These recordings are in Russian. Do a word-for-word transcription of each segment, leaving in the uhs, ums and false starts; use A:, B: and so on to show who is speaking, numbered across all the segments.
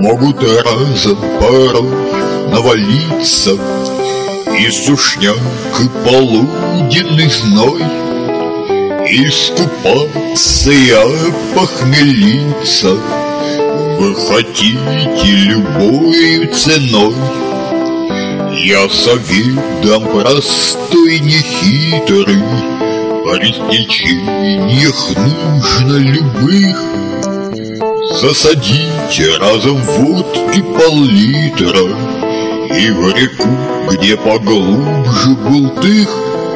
A: могут разом порой навалиться и сушняк, и полуденный зной, искупаться и опохмелиться вы хотите любой ценой. Я совет дам простой, нехитрый: при течениях нужно любых засадите разом водки пол-литра и в реку, где поглубже бултых,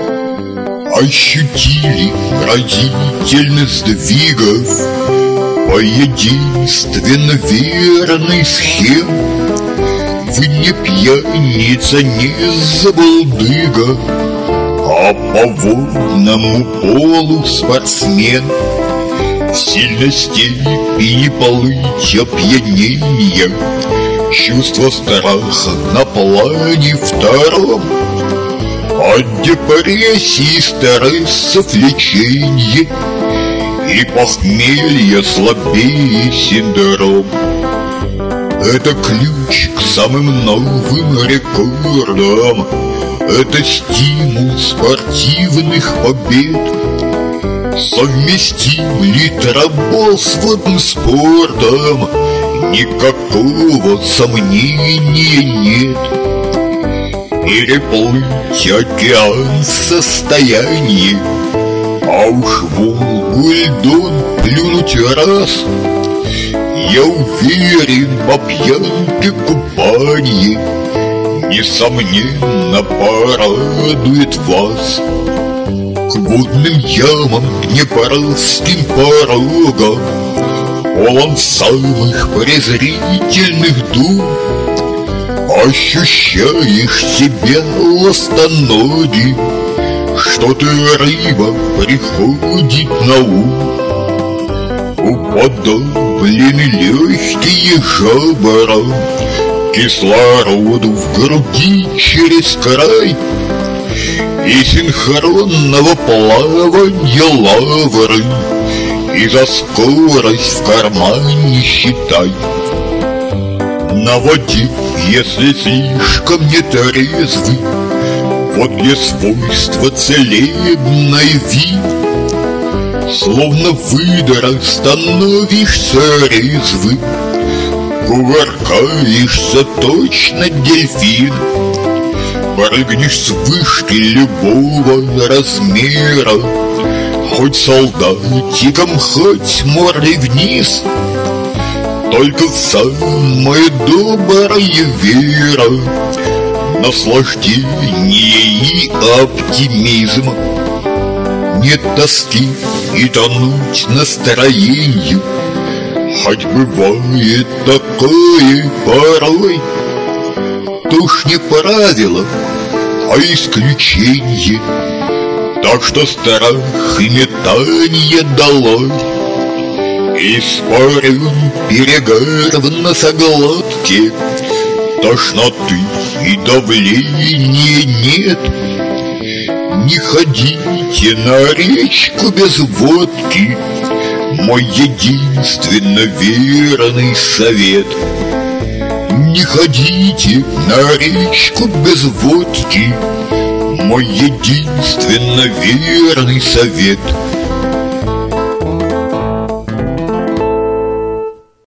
A: ощутили родительных сдвигов по единственно верной схем. Вы не пьяница, не забулдыга, а по водному полу спортсмен. В сильной степени полыть опьянения, чувство страха на плане втором, от депрессии, стрессов лечение и похмелья слабее синдром. Это ключ к самым новым рекордам, это стимул спортивных побед. Совместим ли травол с водным спортом? Никакого сомнения нет. Переплыть океан состояние, а уж Волгу и Дон плюнуть раз. Я уверен, по пьянке купанье несомненно порадует вас. К водным ямам, днепровским порогам полон самых презрительных дум. Ощущаешь себя ластоноги, что ты рыба приходит на ум. Уподоблены легкие жабра кислороду в груди через край, и синхронного плавания лавры, и за скорость в кармане считай. На воде, если слишком нетрезвый, водные свойства целебной вид, словно выдора становишься резвым, кувыркаешься точно дельфин. Прыгнешь с вышки любого размера, хоть солдатиком, хоть мордой вниз. Только самая добрая вера, наслаждение и оптимизм. Нет тоски и тонуть настроению, хоть бывает такое порой. То уж не правило, а исключение, так что страх и метание долой. Испарен перегар в носоглотке, тошноты и давления нет. Не ходите на речку без водки, мой единственно верный совет. Не ходите на речку без водки, мой единственно верный совет.